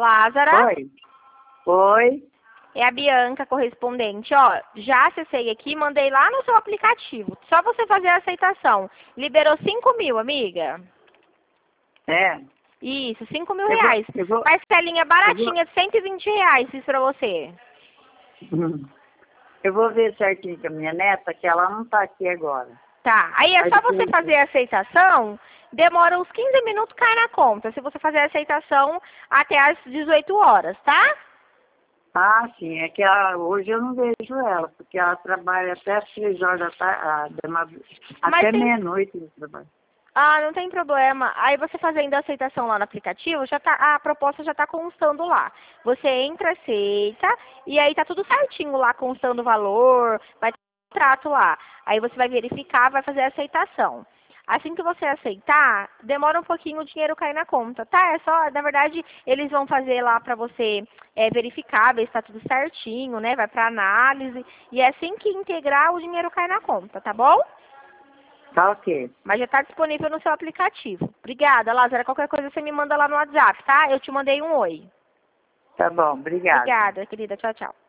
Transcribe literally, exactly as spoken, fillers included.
Lázara? Oi. Oi. É a Bianca, correspondente. Ó, já acessei aqui, mandei lá no seu aplicativo. Só você fazer a aceitação. Liberou cinco mil, amiga. É. Isso, cinco mil Eu vou, reais. eu vou, Parcelinha eu vou, baratinha de cento e vinte reais, fiz pra você. eu vou ver certinho com a minha neta, que ela não tá aqui agora. Tá, aí é Aí só você depois- fazer a aceitação, demora uns quinze minutos, cai na conta. Se você fazer a aceitação até às dezoito horas, tá? Ah, sim, é que ela, hoje eu não vejo ela, porque ela trabalha até as três horas da tarde, até tem- meia-noite ela trabalha. Ah, não tem problema. Aí você fazendo a aceitação lá no aplicativo, já tá, a proposta já tá constando lá. Você entra, aceita, e aí tá tudo certinho lá, constando o valor, vai ter um contrato lá. Aí você vai verificar, vai fazer a aceitação. Assim que você aceitar, demora um pouquinho, o dinheiro cair na conta, tá? É só, na verdade, eles vão fazer lá pra você é, verificar, ver se tá tudo certinho, né? Vai pra análise, e é assim que integrar, o dinheiro cai na conta, tá bom? Tá ok. Mas já está disponível no seu aplicativo. Obrigada, Lázara. Qualquer coisa você me manda lá no WhatsApp, tá? Eu te mandei um oi. Tá bom, obrigada. Obrigada, querida. Tchau, tchau.